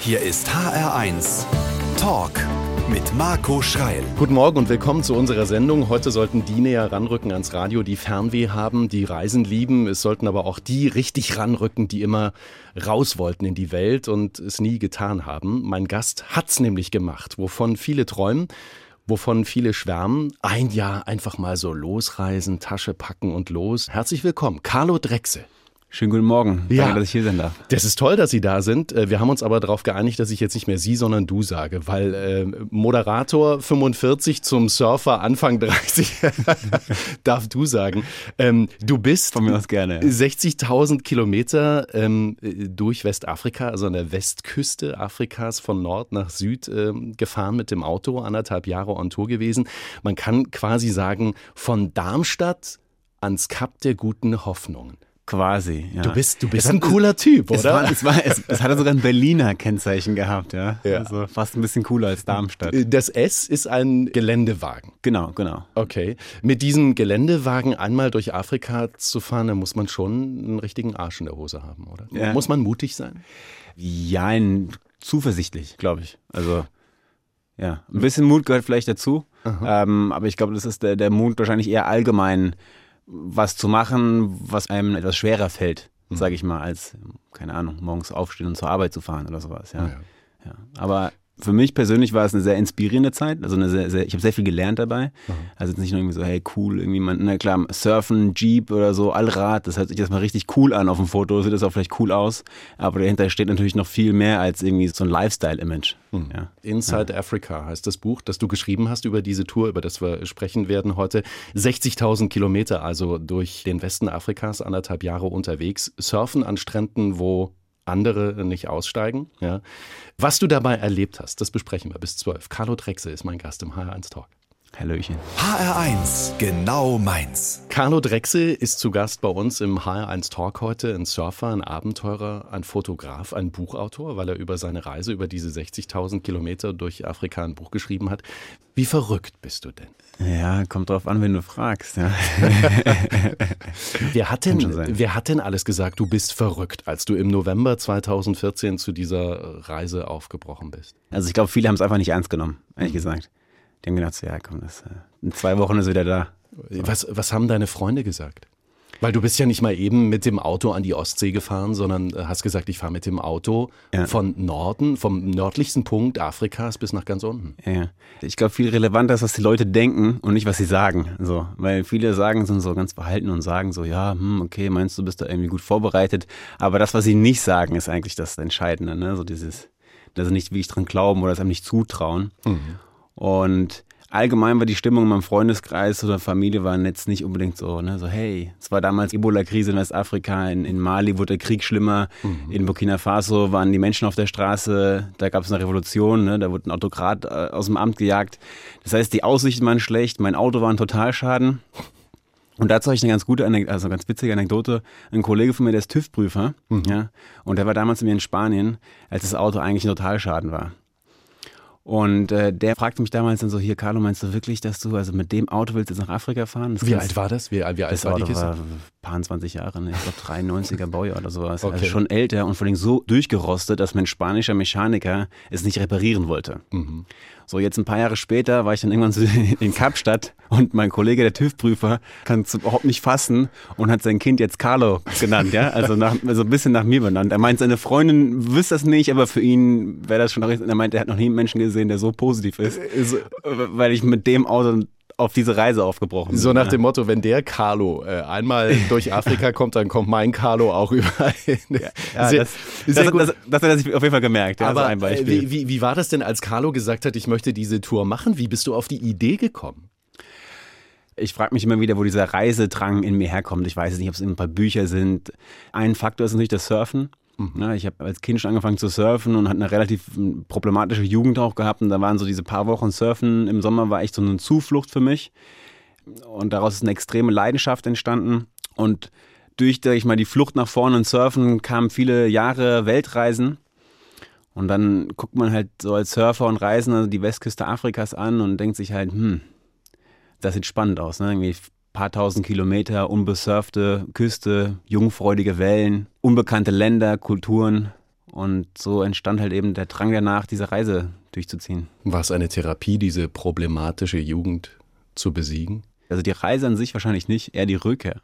Hier ist HR1 Talk mit Marco Schreil. Guten Morgen und willkommen zu unserer Sendung. Heute sollten die näher ranrücken ans Radio, die Fernweh haben, die Reisen lieben. Es sollten aber auch die richtig ranrücken, die immer raus wollten in die Welt und es nie getan haben. Mein Gast hat's nämlich gemacht, wovon viele träumen, wovon viele schwärmen. Ein Jahr einfach mal so losreisen, Tasche packen und los. Herzlich willkommen, Carlo Drechsel. Schönen guten Morgen. Danke, dass ich hier sein darf. Das ist toll, dass Sie da sind. Wir haben uns aber darauf geeinigt, dass ich jetzt nicht mehr Sie, sondern du sage, weil Moderator 45 zum Surfer Anfang 30 darf du sagen. Du bist von mir aus gerne, ja. 60.000 Kilometer durch Westafrika, also an der Westküste Afrikas von Nord nach Süd gefahren mit dem Auto, 1,5 Jahre on Tour gewesen. Man kann quasi sagen, von Darmstadt ans Kap der guten Hoffnungen. Quasi, ja. Du bist ein cooler Typ, oder? Es hatte sogar ein Berliner Kennzeichen gehabt, ja. Ja. Also fast ein bisschen cooler als Darmstadt. Das S ist ein Geländewagen. Genau. Okay. Mit diesem Geländewagen einmal durch Afrika zu fahren, da muss man schon einen richtigen Arsch in der Hose haben, oder? Ja. Muss man mutig sein? Ja, zuversichtlich, glaube ich. Also, ja. Ein bisschen Mut gehört vielleicht dazu. Aber ich glaube, das ist der Mut wahrscheinlich eher allgemein, was zu machen, was einem etwas schwerer fällt, sage ich mal, als, keine Ahnung, morgens aufstehen und zur Arbeit zu fahren oder sowas. Ja. Aber für mich persönlich war es eine sehr inspirierende Zeit, also ich habe sehr viel gelernt dabei. Also jetzt nicht nur irgendwie so, hey cool, irgendwie na klar, Surfen, Jeep oder so, Allrad, das hört sich erstmal richtig cool an auf dem Foto, sieht das auch vielleicht cool aus, aber dahinter steht natürlich noch viel mehr als irgendwie so ein Lifestyle-Image. Ja. Inside Africa heißt das Buch, das du geschrieben hast über diese Tour, über das wir sprechen werden heute. 60.000 Kilometer also durch den Westen Afrikas, 1,5 Jahre unterwegs, surfen an Stränden, wo andere nicht aussteigen. Ja. Was du dabei erlebt hast, das besprechen wir bis 12. Carlo Drechsel ist mein Gast im HR1 Talk. Hallöchen. HR1, genau meins. Carlo Drechsel ist zu Gast bei uns im HR1 Talk heute. Ein Surfer, ein Abenteurer, ein Fotograf, ein Buchautor, weil er über seine Reise, über diese 60.000 Kilometer durch Afrika ein Buch geschrieben hat. Wie verrückt bist du denn? Ja, kommt drauf an, wenn du fragst. Ja. Wer hat denn alles gesagt, du bist verrückt, als du im November 2014 zu dieser Reise aufgebrochen bist? Also ich glaube, viele haben es einfach nicht ernst genommen, ehrlich gesagt. Die haben gedacht, ja komm, in 2 Wochen ist wieder da. Was haben deine Freunde gesagt? Weil du bist ja nicht mal eben mit dem Auto an die Ostsee gefahren, sondern hast gesagt, ich fahre mit dem Auto von Norden, vom nördlichsten Punkt Afrikas bis nach ganz unten. Ja. Ich glaube, viel relevanter ist, was die Leute denken und nicht, was sie sagen. So, weil viele sind so ganz verhalten und sagen so, ja, okay, meinst du, bist da irgendwie gut vorbereitet. Aber das, was sie nicht sagen, ist eigentlich das Entscheidende. Ne? So dieses, dass sie nicht wirklich dran glauben oder es einem nicht zutrauen. Und allgemein war die Stimmung in meinem Freundeskreis oder Familie waren jetzt nicht unbedingt so, ne, so hey, es war damals Ebola-Krise in Westafrika, in Mali wurde der Krieg schlimmer, in Burkina Faso waren die Menschen auf der Straße, da gab es eine Revolution, ne, da wurde ein Autokrat aus dem Amt gejagt. Das heißt, die Aussichten waren schlecht, mein Auto war ein Totalschaden. Und dazu habe ich eine ganz ganz witzige Anekdote. Ein Kollege von mir, der ist TÜV-Prüfer, ja, und der war damals mit mir in Spanien, als das Auto eigentlich ein Totalschaden war. Und der fragte mich damals dann so, hier Carlo, meinst du wirklich, dass du also mit dem Auto willst jetzt nach Afrika fahren? Wie alt war das? Wie alt war die Kiste? Das war paar 20 Jahre, ne? Ich glaube 93er Baujahr oder sowas. Okay. Also schon älter und vor allem so durchgerostet, dass mein spanischer Mechaniker es nicht reparieren wollte. So, jetzt ein paar Jahre später war ich dann irgendwann in Kapstadt und mein Kollege, der TÜV-Prüfer, kann es überhaupt nicht fassen und hat sein Kind jetzt Carlo genannt, ja, also ein bisschen nach mir benannt. Er meint, seine Freundin wüsste das nicht, aber für ihn wäre das schon richtig. Er meint, er hat noch nie einen Menschen gesehen, der so positiv ist, weil ich mit dem Auto auf diese Reise aufgebrochen bin. So nach dem Motto, wenn der Carlo einmal durch Afrika kommt, dann kommt mein Carlo auch überall hin. Das hat er sich auf jeden Fall gemerkt. Ja, aber so ein Beispiel. Wie war das denn, als Carlo gesagt hat, ich möchte diese Tour machen? Wie bist du auf die Idee gekommen? Ich frage mich immer wieder, wo dieser Reisedrang in mir herkommt. Ich weiß es nicht, ob es ein paar Bücher sind. Ein Faktor ist natürlich das Surfen. Ja, ich habe als Kind schon angefangen zu surfen und hatte eine relativ problematische Jugend auch gehabt. Und da waren so diese paar Wochen Surfen im Sommer war echt so eine Zuflucht für mich. Und daraus ist eine extreme Leidenschaft entstanden. Und durch, sag ich mal, die Flucht nach vorne und Surfen kamen viele Jahre Weltreisen. Und dann guckt man halt so als Surfer und Reisender die Westküste Afrikas an und denkt sich halt, das sieht spannend aus, ne? Irgendwie paar tausend Kilometer, unbesurfte Küste, jungfreudige Wellen, unbekannte Länder, Kulturen. Und so entstand halt eben der Drang danach, diese Reise durchzuziehen. War es eine Therapie, diese problematische Jugend zu besiegen? Also die Reise an sich wahrscheinlich nicht, eher die Rückkehr.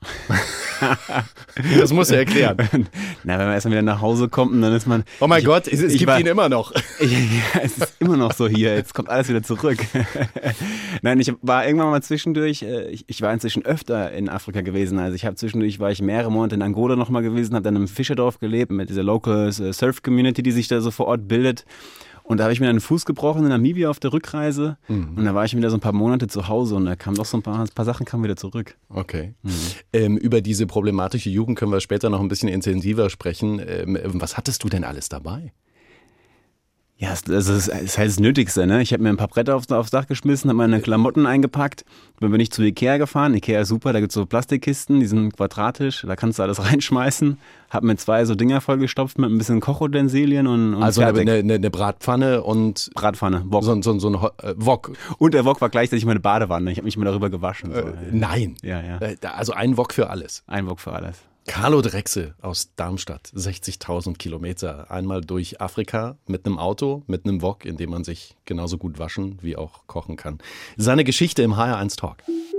Das musst du erklären. Na, wenn man erstmal wieder nach Hause kommt und dann ist man... Oh mein Gott, es gibt ihn immer noch. Ja, es ist immer noch so hier, jetzt kommt alles wieder zurück. Nein, ich war irgendwann mal zwischendurch, ich war inzwischen öfter in Afrika gewesen, also war ich mehrere Monate in Angola nochmal gewesen, habe dann im Fischerdorf gelebt mit dieser Local Surf Community, die sich da so vor Ort bildet. Und da habe ich mir einen Fuß gebrochen in Namibia auf der Rückreise. Und da war ich wieder so ein paar Monate zu Hause und da kamen doch so ein paar Sachen kamen wieder zurück. Okay. Über diese problematische Jugend können wir später noch ein bisschen intensiver sprechen. Was hattest du denn alles dabei? Ja, das ist halt das Nötigste, ne? Ich habe mir ein paar Bretter aufs Dach geschmissen, habe meine Klamotten eingepackt. Dann bin ich zu Ikea gefahren. Ikea ist super, da gibt's so Plastikkisten, die sind quadratisch, da kannst du alles reinschmeißen. Hab mir 2 so Dinger vollgestopft mit ein bisschen Kochutensilien und also eine Bratpfanne und... Bratpfanne, Wok. So ein Wok. Und der Wok war gleichzeitig meine Badewanne. Ich habe mich mal darüber gewaschen. So. Nein. Ja. Also ein Wok für alles. Ein Wok für alles. Carlo Drechsel aus Darmstadt, 60.000 Kilometer, einmal durch Afrika mit einem Auto, mit einem Wok, in dem man sich genauso gut waschen wie auch kochen kann. Seine Geschichte im HR1 Talk.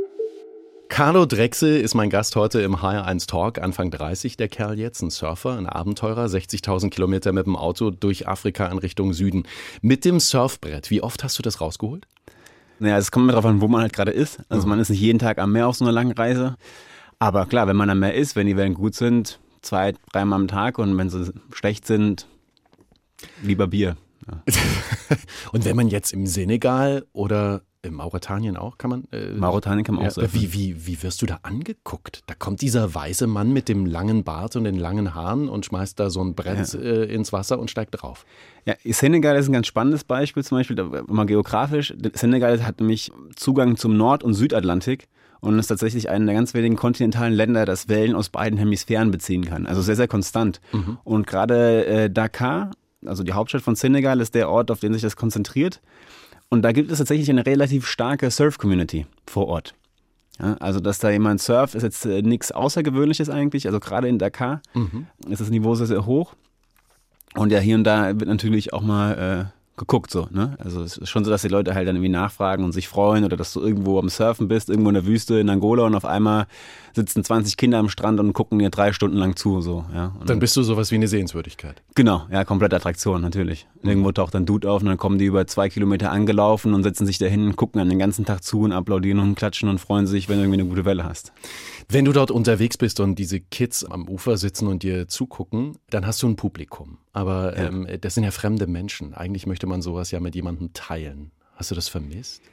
Carlo Drechsel ist mein Gast heute im HR1 Talk, Anfang 30, der Kerl jetzt, ein Surfer, ein Abenteurer, 60.000 Kilometer mit dem Auto durch Afrika in Richtung Süden. Mit dem Surfbrett, wie oft hast du das rausgeholt? Naja, es kommt darauf an, wo man halt gerade ist. Also man ist nicht jeden Tag am Meer auf so einer langen Reise. Aber klar, wenn man am Meer ist, wenn die Wellen gut sind, 2-3 Mal am Tag und wenn sie schlecht sind, lieber Bier. Ja. Und wenn man jetzt im Senegal oder in Mauretanien auch, kann man... Mauretanien kann man auch surfen. Wie wirst du da angeguckt? Da kommt dieser weiße Mann mit dem langen Bart und den langen Haaren und schmeißt da so ein Brett ins Wasser und steigt drauf. Ja, Senegal ist ein ganz spannendes Beispiel, zum Beispiel mal geografisch. Senegal hat nämlich Zugang zum Nord- und Südatlantik. Und ist tatsächlich einer der ganz wenigen kontinentalen Länder, das Wellen aus beiden Hemisphären beziehen kann. Also sehr, sehr konstant. Und gerade Dakar, also die Hauptstadt von Senegal, ist der Ort, auf den sich das konzentriert. Und da gibt es tatsächlich eine relativ starke Surf-Community vor Ort. Ja, also dass da jemand surft, ist jetzt nichts Außergewöhnliches eigentlich. Also gerade in Dakar ist das Niveau sehr, sehr hoch. Und ja, hier und da wird natürlich auch mal... geguckt so, ne? Also es ist schon so, dass die Leute halt dann irgendwie nachfragen und sich freuen oder dass du irgendwo am Surfen bist, irgendwo in der Wüste in Angola und auf einmal sitzen 20 Kinder am Strand und gucken dir 3 Stunden lang zu, so, ja. Und dann bist du sowas wie eine Sehenswürdigkeit. Genau, ja, komplette Attraktion, natürlich. Irgendwo taucht ein Dude auf und dann kommen die über 2 Kilometer angelaufen und setzen sich dahin und gucken dann den ganzen Tag zu und applaudieren und klatschen und freuen sich, wenn du irgendwie eine gute Welle hast. Wenn du dort unterwegs bist und diese Kids am Ufer sitzen und dir zugucken, dann hast du ein Publikum. Aber das sind ja fremde Menschen. Eigentlich möchte man sowas ja mit jemandem teilen. Hast du das vermisst?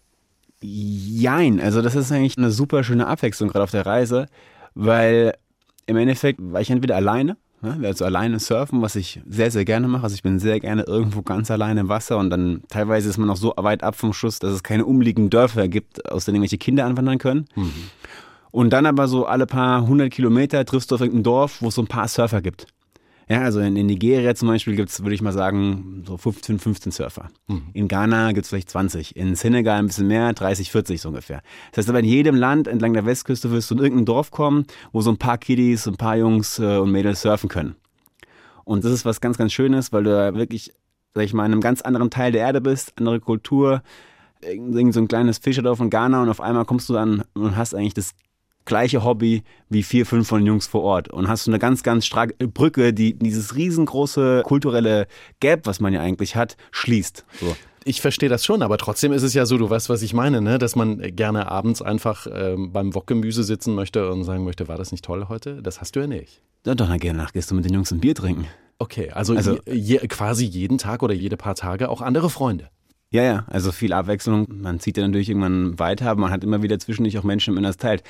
Jein, also das ist eigentlich eine super schöne Abwechslung gerade auf der Reise, weil im Endeffekt war ich entweder alleine, also alleine surfen, was ich sehr, sehr gerne mache. Also ich bin sehr gerne irgendwo ganz alleine im Wasser und dann teilweise ist man noch so weit ab vom Schuss, dass es keine umliegenden Dörfer gibt, aus denen irgendwelche Kinder anwandern können. Und dann aber so alle paar 100 Kilometer triffst du auf irgendein Dorf, wo es so ein paar Surfer gibt. Ja, also in Nigeria zum Beispiel gibt es, würde ich mal sagen, so 15 Surfer. In Ghana gibt es vielleicht 20. In Senegal ein bisschen mehr, 30, 40 so ungefähr. Das heißt aber in jedem Land entlang der Westküste wirst du in irgendein Dorf kommen, wo so ein paar Kiddies, ein paar Jungs und Mädels surfen können. Und das ist was ganz, ganz Schönes, weil du da wirklich, sag ich mal, in einem ganz anderen Teil der Erde bist, andere Kultur, irgend so ein kleines Fischerdorf in Ghana und auf einmal kommst du dann und hast eigentlich das gleiche Hobby wie 4, 5 von den Jungs vor Ort und hast so eine ganz, ganz starke Brücke, die dieses riesengroße kulturelle Gap, was man ja eigentlich hat, schließt. So. Ich verstehe das schon, aber trotzdem ist es ja so, du weißt, was ich meine, ne? Dass man gerne abends einfach beim Wokgemüse sitzen möchte und sagen möchte, war das nicht toll heute? Das hast du ja nicht. Ja, doch, dann gerne gehst du mit den Jungs ein Bier trinken. Okay, also quasi jeden Tag oder jede paar Tage auch andere Freunde. Ja, also viel Abwechslung. Man zieht ja natürlich irgendwann weiter, aber man hat immer wieder zwischendurch auch Menschen, mit denen das teilt.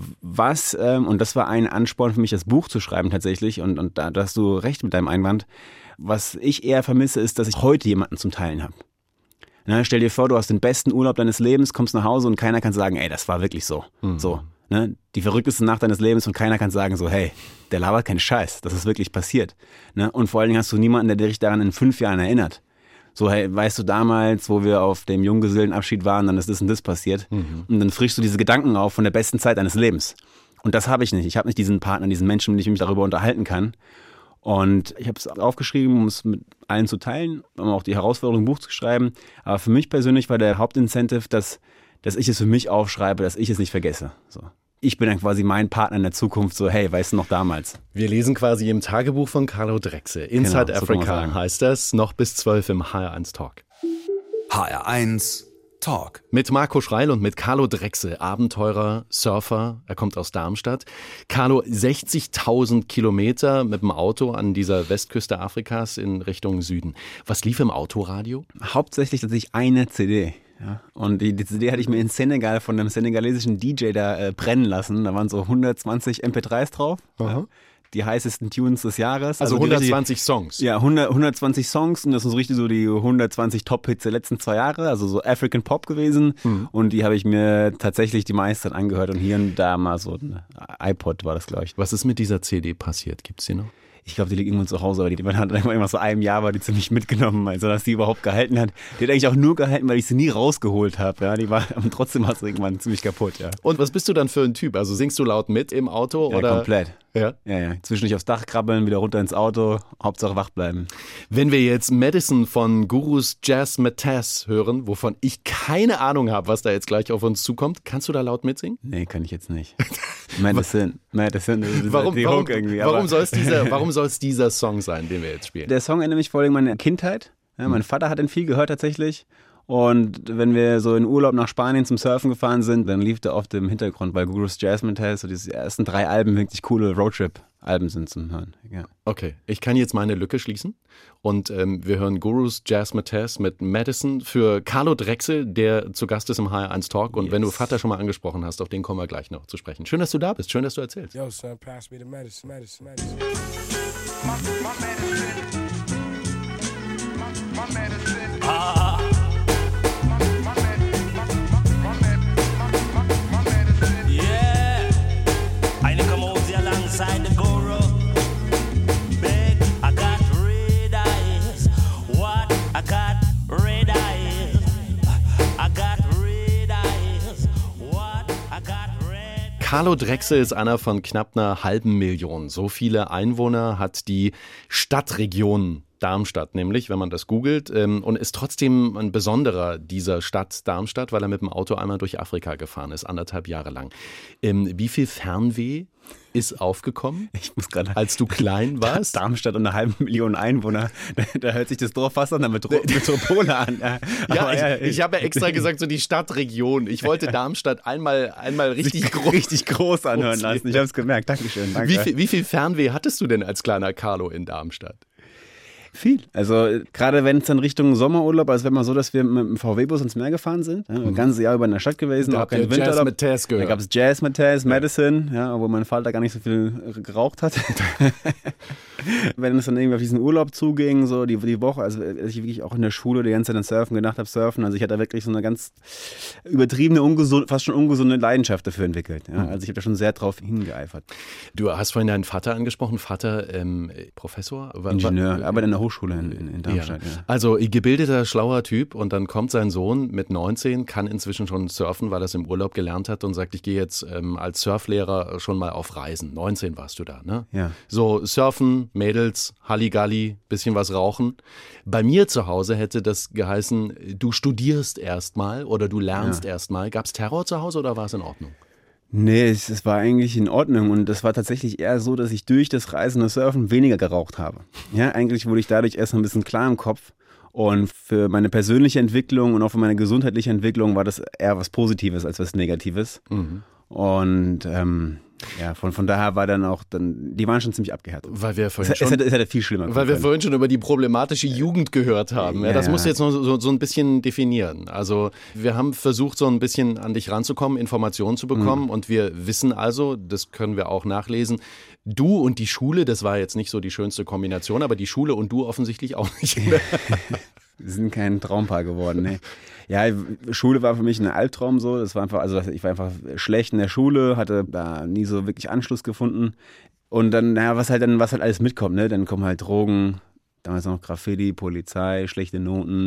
Und das war ein Ansporn für mich, das Buch zu schreiben tatsächlich, und da hast du recht mit deinem Einwand. Was ich eher vermisse, ist, dass ich heute jemanden zum Teilen habe. Na, stell dir vor, du hast den besten Urlaub deines Lebens, kommst nach Hause und keiner kann sagen, ey, das war wirklich so. So, ne? Die verrückteste Nacht deines Lebens und keiner kann sagen so, hey, der labert keinen Scheiß, das ist wirklich passiert. Ne? Und vor allen Dingen hast du niemanden, der dich daran in 5 Jahren erinnert. So, hey, weißt du, damals, wo wir auf dem Junggesellenabschied waren, dann ist das und das passiert. Und dann frischst du diese Gedanken auf von der besten Zeit deines Lebens. Und das habe ich nicht. Ich habe nicht diesen Partner, diesen Menschen, mit dem ich mich darüber unterhalten kann. Und ich habe es aufgeschrieben, um es mit allen zu teilen, um auch die Herausforderung, ein Buch zu schreiben. Aber für mich persönlich war der Hauptincentive, dass ich es für mich aufschreibe, dass ich es nicht vergesse. So. Ich bin dann quasi mein Partner in der Zukunft, so hey, weißt du noch damals? Wir lesen quasi im Tagebuch von Carlo Drechsel. Inside Genau, so Africa heißt das, noch bis 12 im HR1 Talk. HR1 Talk. Mit Marco Schreil und mit Carlo Drechsel, Abenteurer, Surfer. Er kommt aus Darmstadt. Carlo, 60.000 Kilometer mit dem Auto an dieser Westküste Afrikas in Richtung Süden. Was lief im Autoradio? Hauptsächlich tatsächlich eine CD. Ja. Und die CD hatte ich mir in Senegal von einem senegalesischen DJ da brennen lassen. Da waren so 120 MP3s drauf. Ja. Die heißesten Tunes des Jahres. Also 120 Songs. Ja, 120 Songs und das sind so richtig so die 120 Top-Hits der letzten 2 Jahre, also so African Pop gewesen. Und die habe ich mir tatsächlich die meisten angehört und hier und da mal so ein iPod war das, glaube ich. Was ist mit dieser CD passiert? Gibt's die noch? Ich glaube, die liegt irgendwo zu Hause, aber die hat immer so einem Jahr war die ziemlich mitgenommen, also dass die überhaupt gehalten hat. Die hat eigentlich auch nur gehalten, weil ich sie nie rausgeholt habe. Ja, die war trotzdem war sie irgendwann ziemlich kaputt. Ja. Und was bist du dann für ein Typ? Also singst du laut mit im Auto? Ja, oder? Komplett. Ja? Ja. Zwischendurch aufs Dach krabbeln, wieder runter ins Auto, Hauptsache wach bleiben. Wenn wir jetzt Madison von Gurus Jazz Mataz hören, wovon ich keine Ahnung habe, was da jetzt gleich auf uns zukommt, kannst du da laut mitsingen? Nee, kann ich jetzt nicht. Madison, warum soll es dieser Song sein, den wir jetzt spielen? Der Song erinnert mich vor allem an meine Kindheit. Ja, mein Vater hat den viel gehört tatsächlich. Und wenn wir so in Urlaub nach Spanien zum Surfen gefahren sind, dann lief der oft im Hintergrund, weil Gurus Jazz Mataz, so diese ersten 3 Alben wirklich coole Roadtrip-Alben sind zum Hören. Ja. Okay, ich kann jetzt meine Lücke schließen und wir hören Gurus Jazz Mataz mit Madison für Carlo Drechsel, der zu Gast ist im HR1 Talk. Und wenn du Vater schon mal angesprochen hast, auf den kommen wir gleich noch zu sprechen. Schön, dass du da bist, schön, dass du erzählst. Yo, son, pass me the medicine. My medicine. My medicine. Yeah, I come out alongside the guru. Big, I got red eyes. What? I got red eyes. I got red eyes. What? I got red. Carlo Drechsel ist einer von knapp einer halben Million. So viele Einwohner hat die Stadtregion Darmstadt nämlich, wenn man das googelt, und ist trotzdem ein besonderer dieser Stadt Darmstadt, weil er mit dem Auto einmal durch Afrika gefahren ist, 1,5 Jahre lang. Wie viel Fernweh ist aufgekommen, als du klein warst? Darmstadt und 1,5 Million Einwohner, da hört sich das Dorf fast an der Metropole an. Ja, ich habe ja extra gesagt, so die Stadtregion. Ich wollte Darmstadt einmal richtig groß anhören lassen. Ich habe es gemerkt. Dankeschön. Danke. Wie viel Fernweh hattest du denn als kleiner Carlo in Darmstadt? Viel. Also gerade wenn es dann Richtung Sommerurlaub, also wenn man so, dass wir mit dem VW-Bus ins Meer gefahren sind, ja, ein ganzes Jahr über in der Stadt gewesen, da auch kein Winterurlaub. Da gab es Jazz Mataz, Madison, ja, obwohl mein Vater gar nicht so viel geraucht hat. Wenn es dann irgendwie auf diesen Urlaub zuging, so die Woche, also ich wirklich auch in der Schule die ganze Zeit an Surfen gedacht habe, also ich hatte da wirklich so eine ganz übertriebene, fast schon ungesunde Leidenschaft dafür entwickelt. Ja. Also ich habe da schon sehr drauf hingeeifert. Du hast vorhin deinen Vater angesprochen, Vater Professor? Ingenieur, arbeitet in der Hochschule in Darmstadt. Ja. Ja. Also gebildeter, schlauer Typ und dann kommt sein Sohn mit 19, kann inzwischen schon surfen, weil er es im Urlaub gelernt hat und sagt, ich gehe jetzt als Surflehrer schon mal auf Reisen. 19 warst du da, ne? Ja. So Surfen, Mädels, Halligalli, bisschen was rauchen. Bei mir zu Hause hätte das geheißen, du studierst erstmal oder du lernst erstmal. Gab es Terror zu Hause oder war es in Ordnung? Nee, es war eigentlich in Ordnung und das war tatsächlich eher so, dass ich durch das Reisen und Surfen weniger geraucht habe. Ja, eigentlich wurde ich dadurch erst ein bisschen klar im Kopf und für meine persönliche Entwicklung und auch für meine gesundheitliche Entwicklung war das eher was Positives als was Negatives. Mhm. Und ja, von daher war dann auch, die waren schon ziemlich abgehärtet. Weil wir vorhin es hätte viel schlimmer weil wir vorhin schon über die problematische Jugend gehört haben. Ja, das musst du jetzt noch so ein bisschen definieren. Also wir haben versucht, so ein bisschen an dich ranzukommen, Informationen zu bekommen und wir wissen also, das können wir auch nachlesen, du und die Schule, das war jetzt nicht so die schönste Kombination, aber die Schule und du offensichtlich auch nicht. Wir sind kein Traumpaar geworden, ne. Ja, Schule war für mich ein Albtraum so. Das war einfach, also ich war einfach schlecht in der Schule, hatte da nie so wirklich Anschluss gefunden. Und dann, was halt alles mitkommt, ne? Dann kommen halt Drogen, damals noch Graffiti, Polizei, schlechte Noten,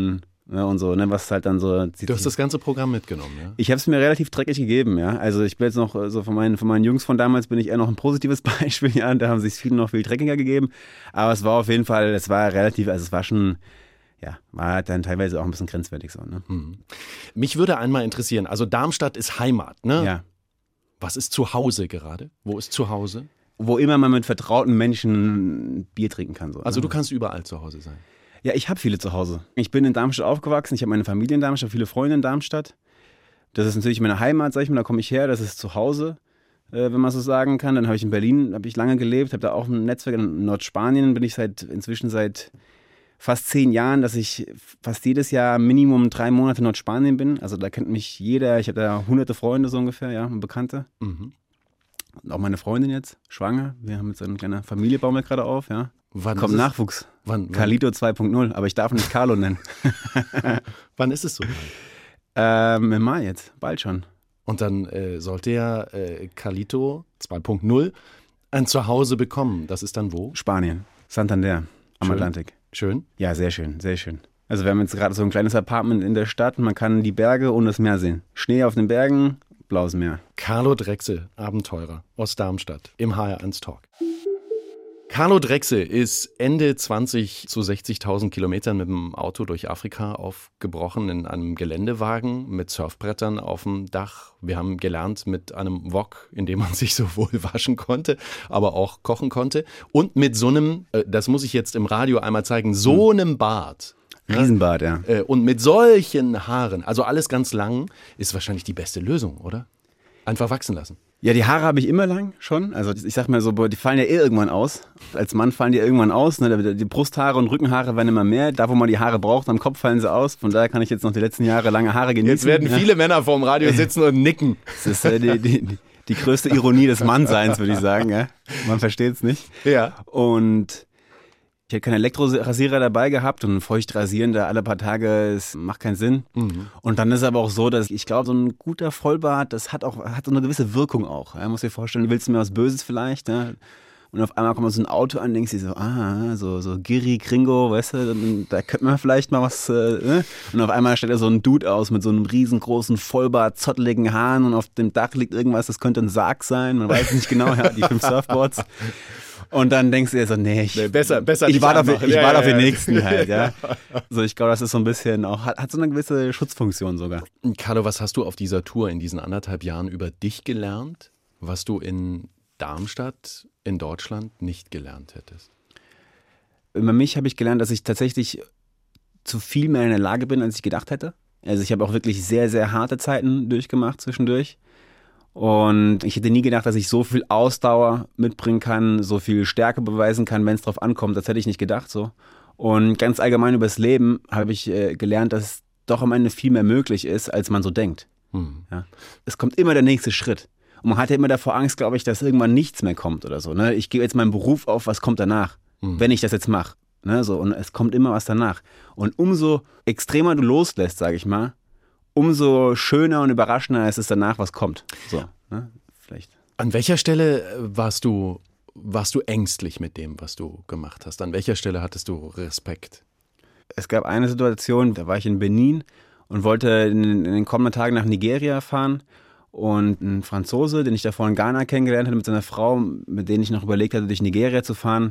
Ne, und so, ne, was halt dann so... Du hast das ganze Programm mitgenommen, ja? Ich habe es mir relativ dreckig gegeben, ja. Also ich bin jetzt noch so von meinen Jungs von damals bin ich eher noch ein positives Beispiel, ja. Da haben sich viele noch viel dreckiger gegeben. Aber es war auf jeden Fall, es war relativ, also es war schon, ja, war dann teilweise auch ein bisschen grenzwertig so, ne? Mich würde einmal interessieren, also Darmstadt ist Heimat, ne? Ja. Was ist zu Hause gerade? Wo ist zu Hause? Wo immer man mit vertrauten Menschen Bier trinken kann. So, Also ne? du kannst überall zu Hause sein. Ja, ich habe viele zu Hause. Ich bin in Darmstadt aufgewachsen, ich habe meine Familie in Darmstadt, viele Freunde in Darmstadt. Das ist natürlich meine Heimat, sag ich mal, da komme ich her, das ist zu Hause, wenn man so sagen kann. Dann habe ich in Berlin, habe ich lange gelebt, habe da auch ein Netzwerk. In Nordspanien bin ich inzwischen seit fast 10 Jahren, dass ich fast jedes Jahr Minimum 3 Monate in Nordspanien bin. Also da kennt mich jeder, ich habe da hunderte Freunde so ungefähr, ja, und Bekannte. Und auch meine Freundin jetzt, schwanger. Wir haben jetzt eine kleine Familie, bauen wir gerade auf, ja. Wann Kommt ist es? Nachwuchs. Wann? Carlito 2.0, aber ich darf nicht Carlo nennen. Wann ist es so? Im Mai jetzt, bald schon. Und dann sollte ja Carlito 2.0 ein Zuhause bekommen. Das ist dann wo? Spanien, Santander, am Schön. Atlantik. Schön. Ja, sehr schön, sehr schön. Also wir haben jetzt gerade so ein kleines Apartment in der Stadt. Man kann die Berge und das Meer sehen. Schnee auf den Bergen, blaues Meer. Carlo Drechsel, Abenteurer aus Darmstadt im HR1 Talk. Carlo Drechsel ist Ende 20 zu 60.000 Kilometern mit dem Auto durch Afrika aufgebrochen in einem Geländewagen mit Surfbrettern auf dem Dach. Wir haben gelernt mit einem Wok, in dem man sich sowohl waschen konnte, aber auch kochen konnte. Und mit so einem, das muss ich jetzt im Radio einmal zeigen, so einem Bart. Riesenbad, ja. Und mit solchen Haaren, also alles ganz lang, ist wahrscheinlich die beste Lösung, oder? Einfach wachsen lassen. Ja, die Haare habe ich immer lang schon. Also ich sag mal so, die fallen ja irgendwann aus. Als Mann fallen die irgendwann aus. Ne? Die Brusthaare und Rückenhaare werden immer mehr. Da, wo man die Haare braucht, am Kopf fallen sie aus. Von daher kann ich jetzt noch die letzten Jahre lange Haare genießen. Jetzt werden viele Männer vorm Radio sitzen und nicken. Das ist die größte Ironie des Mannseins, würde ich sagen. Ja? Man versteht es nicht. Ja. Und ich hätte keinen Elektrorasierer dabei gehabt und feucht rasieren da alle paar Tage, es macht keinen Sinn. Und dann ist aber auch so, dass ich glaube, so ein guter Vollbart, das hat so eine gewisse Wirkung auch. Ja, muss dir vorstellen, willst du mir was Böses vielleicht, ja? Und auf einmal kommt so ein Auto an, denkst du so Giri, Gringo, weißt du, da könnte man vielleicht mal was, ne? Und auf einmal stellt er so ein Dude aus mit so einem riesengroßen Vollbart, zotteligen Haaren und auf dem Dach liegt irgendwas, das könnte ein Sarg sein, man weiß nicht genau, ja, die 5 Surfboards. Und dann denkst du dir so, besser ich warte auf den nächsten halt, ja. ja. So, ich glaube, das ist so ein bisschen auch, hat so eine gewisse Schutzfunktion sogar. Carlo, was hast du auf dieser Tour in diesen 1,5 Jahren über dich gelernt, was du in Darmstadt, in Deutschland nicht gelernt hättest? Über mich habe ich gelernt, dass ich tatsächlich zu viel mehr in der Lage bin, als ich gedacht hätte. Also ich habe auch wirklich sehr, sehr harte Zeiten durchgemacht zwischendurch. Und ich hätte nie gedacht, dass ich so viel Ausdauer mitbringen kann, so viel Stärke beweisen kann, wenn es drauf ankommt. Das hätte ich nicht gedacht so. Und ganz allgemein übers Leben habe ich gelernt, dass doch am Ende viel mehr möglich ist, als man so denkt. Ja. Es kommt immer der nächste Schritt. Und man hat ja immer davor Angst, glaube ich, dass irgendwann nichts mehr kommt oder so. Ne? Ich gebe jetzt meinen Beruf auf, was kommt danach, wenn ich das jetzt mache. Ne? So, und es kommt immer was danach. Und umso extremer du loslässt, sage ich mal, umso schöner und überraschender ist es danach, was kommt. So, ne? Vielleicht. An welcher Stelle warst du ängstlich mit dem, was du gemacht hast? An welcher Stelle hattest du Respekt? Es gab eine Situation, da war ich in Benin und wollte in den kommenden Tagen nach Nigeria fahren. Und ein Franzose, den ich davor in Ghana kennengelernt hatte, mit seiner Frau, mit denen ich noch überlegt hatte, durch Nigeria zu fahren,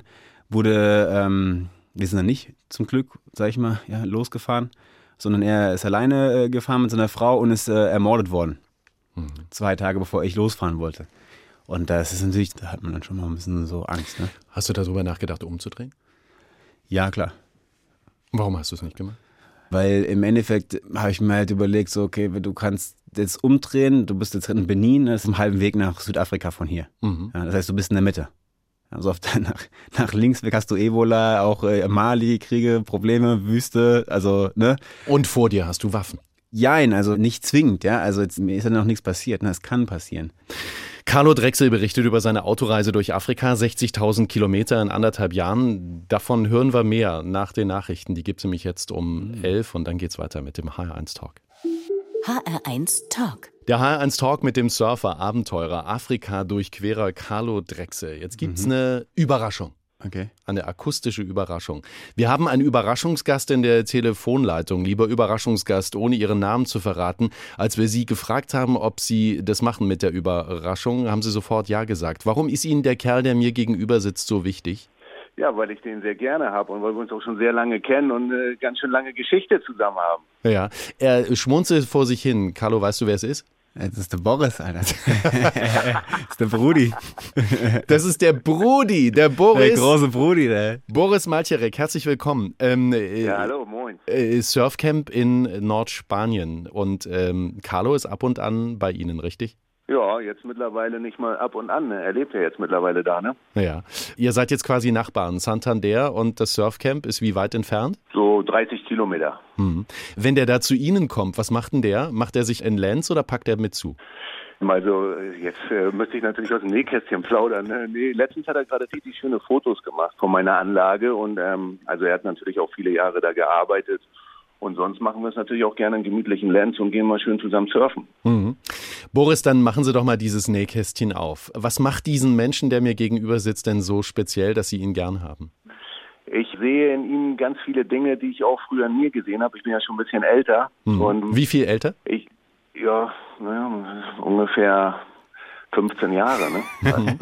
wir sind dann nicht zum Glück, sag ich mal, ja, losgefahren, sondern er ist alleine gefahren mit seiner Frau und ist ermordet worden. 2 Tage bevor ich losfahren wollte. Und das ist natürlich, da hat man dann schon mal ein bisschen so Angst. Ne? Hast du darüber nachgedacht, umzudrehen? Ja, klar. Warum hast du es nicht gemacht? Weil im Endeffekt habe ich mir halt überlegt, so okay, du kannst jetzt umdrehen, du bist jetzt in Benin, das ist im halben Weg nach Südafrika von hier. Ja, das heißt, du bist in der Mitte. Also nach links weg hast du Ebola, auch Mali, Kriege, Probleme, Wüste, also, ne? Und vor dir hast du Waffen. Jein, also nicht zwingend, ja. Also jetzt, mir ist ja noch nichts passiert, ne? Es kann passieren. Carlo Drechsel berichtet über seine Autoreise durch Afrika, 60.000 Kilometer in 1,5 Jahren. Davon hören wir mehr nach den Nachrichten. Die gibt es nämlich jetzt um 11 und dann geht's weiter mit dem HR1 Talk. HR1 Talk. Der HR1 Talk mit dem Surfer, Abenteurer, Afrika-Durchquerer Carlo Drechsel. Jetzt gibt's eine Überraschung. Okay. Eine akustische Überraschung. Wir haben einen Überraschungsgast in der Telefonleitung. Lieber Überraschungsgast, ohne Ihren Namen zu verraten. Als wir Sie gefragt haben, ob Sie das machen mit der Überraschung, haben Sie sofort Ja gesagt. Warum ist Ihnen der Kerl, der mir gegenüber sitzt, so wichtig? Ja, weil ich den sehr gerne habe und weil wir uns auch schon sehr lange kennen und eine ganz schön lange Geschichte zusammen haben. Ja, er schmunzelt vor sich hin. Carlo, weißt du, wer es ist? Das ist der Boris, Alter. Das ist der Brudi. Das ist der Brudi, der Boris. Der große Brudi, der. Boris Malcherek, herzlich willkommen. Ja, hallo, moin. Surfcamp in Nordspanien. Und Carlo ist ab und an bei Ihnen, richtig? Ja, jetzt mittlerweile nicht mal ab und an. Er lebt ja jetzt mittlerweile da, ne? Ja. Ihr seid jetzt quasi Nachbarn. Santander und das Surfcamp ist wie weit entfernt? So 30 Kilometer. Wenn der da zu Ihnen kommt, was macht denn der? Macht er sich in Lenz oder packt er mit zu? Also jetzt müsste ich natürlich aus dem Nähkästchen plaudern. Nee, letztens hat er gerade richtig schöne Fotos gemacht von meiner Anlage. Und also er hat natürlich auch viele Jahre da gearbeitet. Und sonst machen wir es natürlich auch gerne in gemütlichen Lenz und gehen mal schön zusammen surfen. Boris, dann machen Sie doch mal dieses Nähkästchen auf. Was macht diesen Menschen, der mir gegenüber sitzt, denn so speziell, dass Sie ihn gern haben? Ich sehe in ihm ganz viele Dinge, die ich auch früher in mir gesehen habe. Ich bin ja schon ein bisschen älter. Und wie viel älter? Ungefähr 15 Jahre, ne?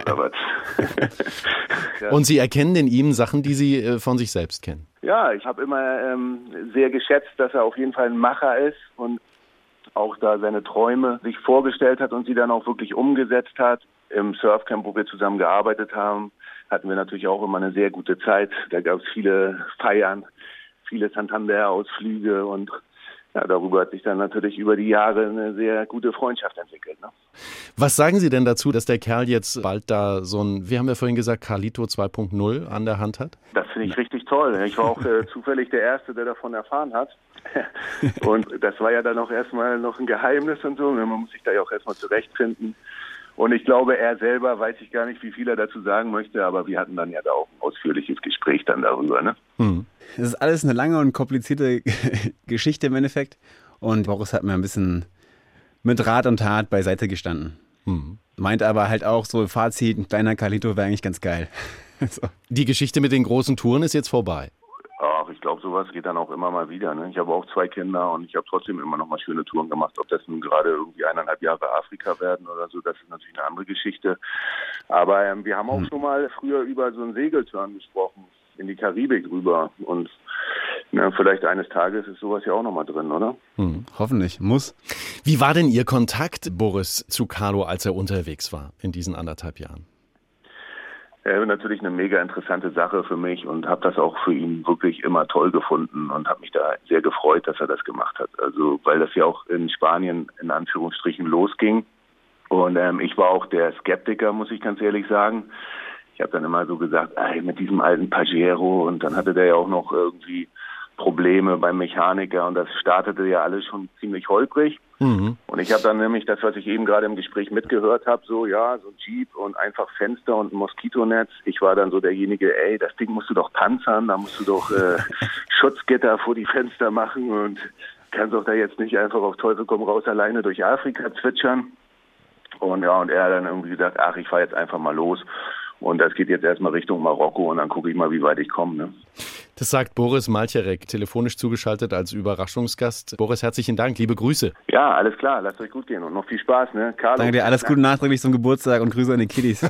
Ja. Und Sie erkennen in ihm Sachen, die Sie von sich selbst kennen? Ja, ich habe immer sehr geschätzt, dass er auf jeden Fall ein Macher ist und auch da seine Träume sich vorgestellt hat und sie dann auch wirklich umgesetzt hat. Im Surfcamp, wo wir zusammen gearbeitet haben, hatten wir natürlich auch immer eine sehr gute Zeit. Da gab es viele Feiern, viele Santander-Ausflüge und ja, darüber hat sich dann natürlich über die Jahre eine sehr gute Freundschaft entwickelt. Ne? Was sagen Sie denn dazu, dass der Kerl jetzt bald da so ein, wie haben wir vorhin gesagt, Carlito 2.0 an der Hand hat? Das finde ich richtig toll. Ich war auch zufällig der Erste, der davon erfahren hat. Und das war ja dann auch erstmal noch ein Geheimnis und so. Man muss sich da ja auch erstmal zurechtfinden. Und ich glaube, er selber weiß ich gar nicht, wie viel er dazu sagen möchte, aber wir hatten dann ja da auch ein ausführliches Gespräch dann darüber. Ne? Das ist alles eine lange und komplizierte Geschichte im Endeffekt. Und Boris hat mir ein bisschen mit Rat und Tat beiseite gestanden. Meint aber halt auch so, Fazit, ein kleiner Carlito wäre eigentlich ganz geil. So. Die Geschichte mit den großen Touren ist jetzt vorbei. Ach, ich glaube, sowas geht dann auch immer mal wieder. Ne? Ich habe auch 2 Kinder und ich habe trotzdem immer noch mal schöne Touren gemacht. Ob das nun gerade irgendwie 1,5 Jahre Afrika werden oder so, das ist natürlich eine andere Geschichte. Aber wir haben auch schon mal früher über so einen Segeltörn gesprochen, in die Karibik rüber. Und vielleicht eines Tages ist sowas ja auch noch mal drin, oder? Hoffentlich, muss. Wie war denn Ihr Kontakt, Boris, zu Carlo, als er unterwegs war in diesen 1,5 Jahren? Natürlich eine mega interessante Sache für mich und habe das auch für ihn wirklich immer toll gefunden und habe mich da sehr gefreut, dass er das gemacht hat. Also weil das ja auch in Spanien in Anführungsstrichen losging und ich war auch der Skeptiker, muss ich ganz ehrlich sagen. Ich habe dann immer so gesagt, mit diesem alten Pajero und dann hatte der ja auch noch irgendwie Probleme beim Mechaniker und das startete ja alles schon ziemlich holprig. Und ich habe dann nämlich das, was ich eben gerade im Gespräch mitgehört habe, so ein Jeep und einfach Fenster und ein Moskitonetz. Ich war dann so derjenige, das Ding musst du doch panzern, da musst du doch Schutzgitter vor die Fenster machen und kannst doch da jetzt nicht einfach auf Teufel komm raus alleine durch Afrika zwitschern. Und er hat dann irgendwie gesagt, ich fahre jetzt einfach mal los. Und das geht jetzt erstmal Richtung Marokko und dann gucke ich mal, wie weit ich komme. Ne? Das sagt Boris Malcherek, telefonisch zugeschaltet als Überraschungsgast. Boris, herzlichen Dank, liebe Grüße. Ja, alles klar, lasst euch gut gehen und noch viel Spaß. Ne? Carlo, danke dir, alles Gute nachträglich zum Geburtstag und Grüße an die Kiddies.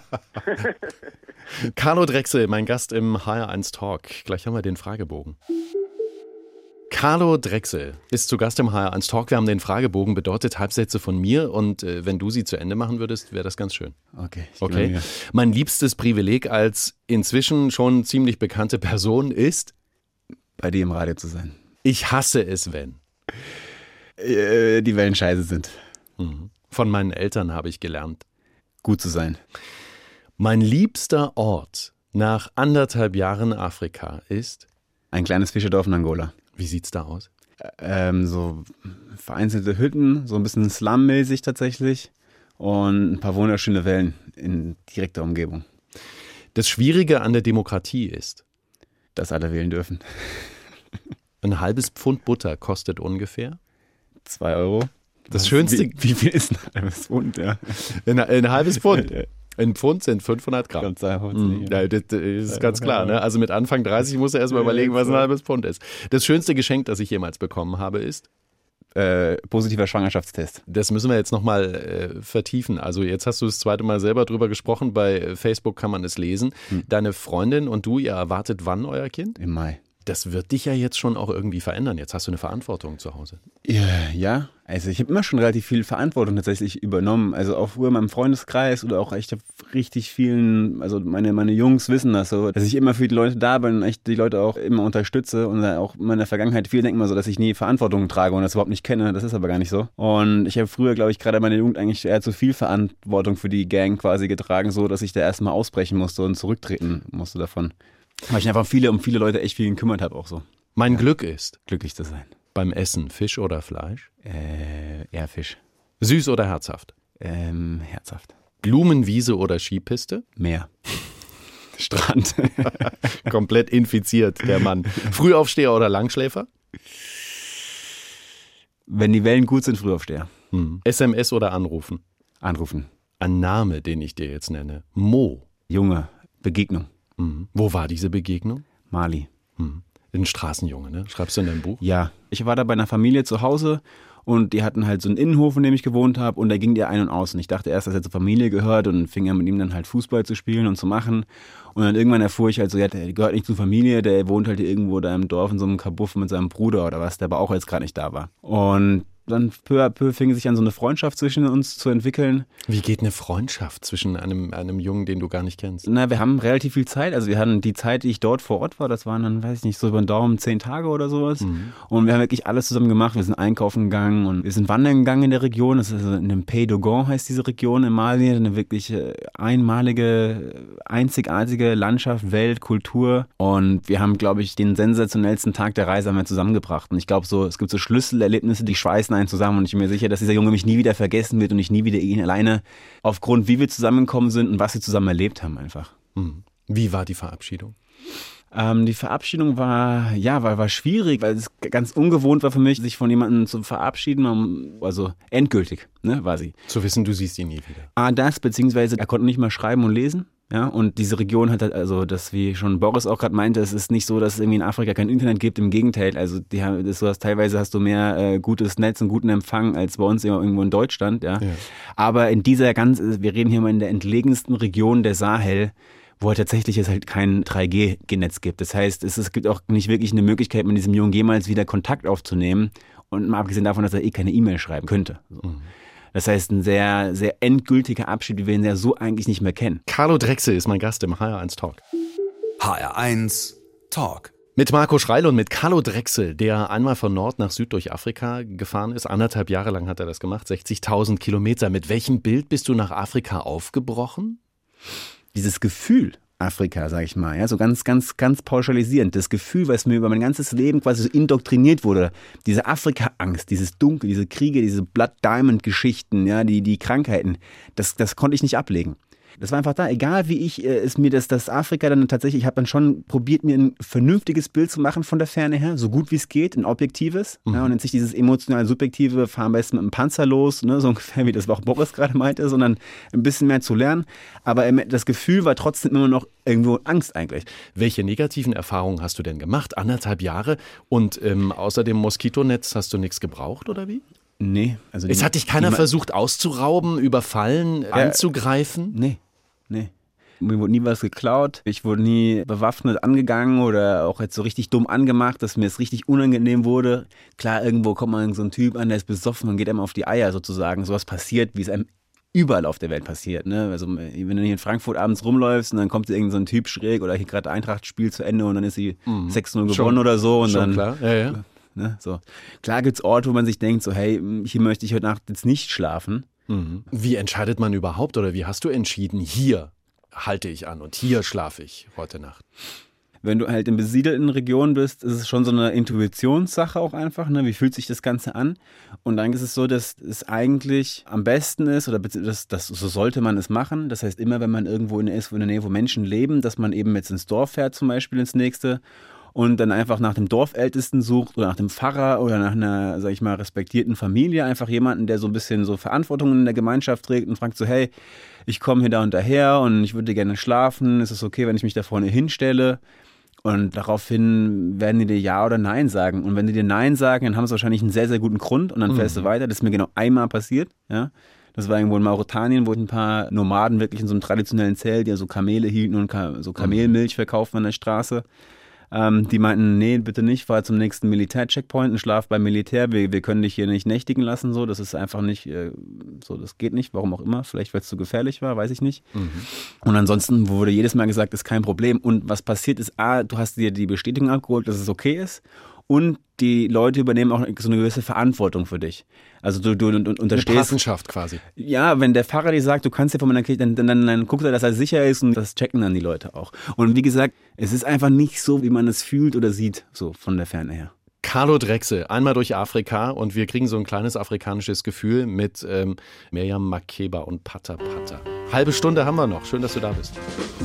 Carlo Drechsel, mein Gast im HR1 Talk. Gleich haben wir den Fragebogen. Carlo Drechsel ist zu Gast im HR1 Talk. Wir haben den Fragebogen, bedeutet Halbsätze von mir und wenn du sie zu Ende machen würdest, wäre das ganz schön. Okay. Mein liebstes Privileg als inzwischen schon ziemlich bekannte Person ist? Bei dir im Radio zu sein. Ich hasse es, wenn die Wellen scheiße sind. Von meinen Eltern habe ich gelernt. Gut zu sein. Mein liebster Ort nach 1,5 Jahren Afrika ist? Ein kleines Fischerdorf in Angola. Wie sieht's da aus? So vereinzelte Hütten, so ein bisschen slummäßig tatsächlich und ein paar wunderschöne Wellen in direkter Umgebung. Das Schwierige an der Demokratie ist? Dass alle wählen dürfen. Ein halbes Pfund Butter kostet ungefähr? 2 Euro. Das Schönste... Wie viel ist ein halbes Pfund? Ja. Ein halbes Pfund. Ein Pfund sind 500 Gramm. Ja, das ist ganz klar. Ne? Also mit Anfang 30 muss er erstmal überlegen, was ein halbes Pfund ist. Das schönste Geschenk, das ich jemals bekommen habe, ist? Positiver Schwangerschaftstest. Das müssen wir jetzt nochmal vertiefen. Also jetzt hast du das zweite Mal selber drüber gesprochen. Bei Facebook kann man es lesen. Deine Freundin und du, ihr erwartet wann euer Kind? Im Mai. Das wird dich ja jetzt schon auch irgendwie verändern. Jetzt hast du eine Verantwortung zu Hause. Ja, also ich habe immer schon relativ viel Verantwortung tatsächlich übernommen. Also auch früher in meinem Freundeskreis oder auch echt richtig vielen, also meine Jungs wissen das so, dass ich immer für die Leute da bin und echt die Leute auch immer unterstütze und auch in meiner Vergangenheit, viele denken immer so, dass ich nie Verantwortung trage und das überhaupt nicht kenne. Das ist aber gar nicht so. Und ich habe früher, glaube ich, gerade in meiner Jugend eigentlich eher zu viel Verantwortung für die Gang quasi getragen, so dass ich da erstmal ausbrechen musste und zurücktreten musste davon. Weil ich einfach um viele Leute echt viel gekümmert habe auch so. Mein Glück ist, Glücklich zu sein. beim Essen Fisch oder Fleisch? Eher Fisch. Süß oder herzhaft? Herzhaft. Blumenwiese oder Skipiste? Meer. Strand. Komplett infiziert, der Mann. Frühaufsteher oder Langschläfer? Wenn die Wellen gut sind, Frühaufsteher. SMS oder anrufen? Anrufen. Ein Name, den ich dir jetzt nenne. Mo. Junge. Begegnung. Wo war diese Begegnung? Mali. Ein Straßenjunge, ne? Schreibst du in deinem Buch? Ja. Ich war da bei einer Familie zu Hause und die hatten halt so einen Innenhof, in dem ich gewohnt habe und da ging der ein und aus. Und ich dachte erst, dass er zur Familie gehört und fing an mit ihm dann halt Fußball zu spielen und zu machen. Und dann irgendwann erfuhr ich halt so, ja, der gehört nicht zur Familie, der wohnt halt irgendwo da im Dorf in so einem Kabuff mit seinem Bruder oder was, der aber auch jetzt gerade nicht da war. Und dann peu à peu fing sich an, so eine Freundschaft zwischen uns zu entwickeln. Wie geht eine Freundschaft zwischen einem Jungen, den du gar nicht kennst? Na, wir haben relativ viel Zeit. Also wir hatten die Zeit, die ich dort vor Ort war, das waren dann, weiß ich nicht, so über den Daumen 10 Tage oder sowas. Und wir haben wirklich alles zusammen gemacht. Wir sind einkaufen gegangen und wir sind wandern gegangen in der Region. Das ist also in dem Pays d'Ogon heißt diese Region in Mali. Eine wirklich einmalige, einzigartige Landschaft, Welt, Kultur. Und wir haben, glaube ich, den sensationellsten Tag der Reise haben wir zusammengebracht. Und ich glaube so, es gibt so Schlüsselerlebnisse, die schweißen einen zusammen. Und ich bin mir sicher, dass dieser Junge mich nie wieder vergessen wird und ich nie wieder ihn alleine aufgrund, wie wir zusammengekommen sind und was wir zusammen erlebt haben einfach. Wie war die Verabschiedung? Die Verabschiedung war schwierig, weil es ganz ungewohnt war für mich, sich von jemandem zu verabschieden, also endgültig, ne, war sie. Zu wissen, du siehst ihn nie wieder. Das, beziehungsweise er konnte nicht mal schreiben und lesen. Ja, und diese Region hat halt, also das, wie schon Boris auch gerade meinte, es ist nicht so, dass es irgendwie in Afrika kein Internet gibt, im Gegenteil, also teilweise hast du mehr gutes Netz und guten Empfang als bei uns irgendwo in Deutschland, ja. Aber in dieser wir reden hier mal in der entlegensten Region der Sahel, wo tatsächlich es halt kein 3G-Netz gibt. Das heißt, es gibt auch nicht wirklich eine Möglichkeit, mit diesem Jungen jemals wieder Kontakt aufzunehmen und mal abgesehen davon, dass er keine E-Mail schreiben könnte. So. Das heißt, ein sehr, sehr endgültiger Abschied, wie wir ihn ja so eigentlich nicht mehr kennen. Carlo Drechsel ist mein Gast im HR1 Talk. HR1 Talk. Mit Marco Schreil und mit Carlo Drechsel, der einmal von Nord nach Süd durch Afrika gefahren ist. 1,5 Jahre lang hat er das gemacht, 60.000 Kilometer. Mit welchem Bild bist du nach Afrika aufgebrochen? Dieses Gefühl Afrika, sag ich mal, ja, so ganz pauschalisierend. Das Gefühl, was mir über mein ganzes Leben quasi so indoktriniert wurde, diese Afrika-Angst, dieses Dunkel, diese Kriege, diese Blood-Diamond-Geschichten, ja, die Krankheiten, das konnte ich nicht ablegen. Das war einfach da, egal wie ich es mir das Afrika dann tatsächlich, ich habe dann schon probiert, mir ein vernünftiges Bild zu machen von der Ferne her, so gut wie es geht, ein objektives. Ja, und jetzt nicht dieses emotional subjektive, fahren wir jetzt mit einem Panzer los, ne, so ungefähr wie das auch Boris gerade meinte, sondern ein bisschen mehr zu lernen. Aber das Gefühl war trotzdem immer noch irgendwo Angst eigentlich. Welche negativen Erfahrungen hast du denn gemacht? 1,5 Jahre und außer dem Moskitonetz hast du nichts gebraucht oder wie? Nee. Also es hat dich keiner versucht auszurauben, überfallen, anzugreifen? Nee. Mir wurde nie was geklaut. Ich wurde nie bewaffnet angegangen oder auch jetzt so richtig dumm angemacht, dass mir es richtig unangenehm wurde. Klar, irgendwo kommt man so ein Typ an, der ist besoffen und geht einem auf die Eier sozusagen. Sowas passiert, wie es einem überall auf der Welt passiert. Ne? Also wenn du hier in Frankfurt abends rumläufst und dann kommt irgend so ein Typ schräg oder hier gerade Eintracht-Spiel zu Ende und dann ist sie 6-0 gewonnen oder so. Und schon dann, klar, ja. Ne, so. Klar gibt's Orte, wo man sich denkt, so hey, hier möchte ich heute Nacht jetzt nicht schlafen. Wie entscheidet man überhaupt oder wie hast du entschieden, hier halte ich an und hier schlafe ich heute Nacht? Wenn du halt in besiedelten Regionen bist, ist es schon so eine Intuitionssache auch einfach, ne? Wie fühlt sich das Ganze an? Und dann ist es so, dass es eigentlich am besten ist, oder so sollte man es machen. Das heißt, immer wenn man irgendwo ist, in der Nähe, wo Menschen leben, dass man eben jetzt ins Dorf fährt, zum Beispiel ins nächste. und dann einfach nach dem Dorfältesten sucht oder nach dem Pfarrer oder nach einer, sag ich mal, respektierten Familie, einfach jemanden, der so ein bisschen so Verantwortung in der Gemeinschaft trägt und fragt so, hey, ich komme hier da und daher und ich würde gerne schlafen, ist es okay, wenn ich mich da vorne hinstelle? Und daraufhin werden die dir Ja oder Nein sagen. Und wenn die dir Nein sagen, dann haben sie wahrscheinlich einen sehr, sehr guten Grund und dann fährst du weiter. Das ist mir genau einmal passiert, ja. Das war irgendwo in Mauretanien, wo ein paar Nomaden wirklich in so einem traditionellen Zelt, die so Kamele hielten und so Kamelmilch verkauften an der Straße. Die meinten, nee, bitte nicht, fahr zum nächsten Militär-Checkpoint und schlaf beim Militär. Wir können dich hier nicht nächtigen lassen, so. Das ist einfach nicht, so, das geht nicht, warum auch immer. Vielleicht, weil es zu gefährlich war, weiß ich nicht. Und ansonsten wurde jedes Mal gesagt, ist kein Problem. Und was passiert ist, du hast dir die Bestätigung abgeholt, dass es okay ist. Und die Leute übernehmen auch so eine gewisse Verantwortung für dich. Also du unterstehst. Eine Patenschaft quasi. Ja, wenn der Pfarrer dir sagt, du kannst hier von meiner Kirche, dann guckt er, dass er sicher ist und das checken dann die Leute auch. Und wie gesagt, es ist einfach nicht so, wie man es fühlt oder sieht, so von der Ferne her. Carlo Drechsel, einmal durch Afrika und wir kriegen so ein kleines afrikanisches Gefühl mit Miriam Makeba und Pata Pata. Halbe Stunde haben wir noch. Schön, dass du da bist.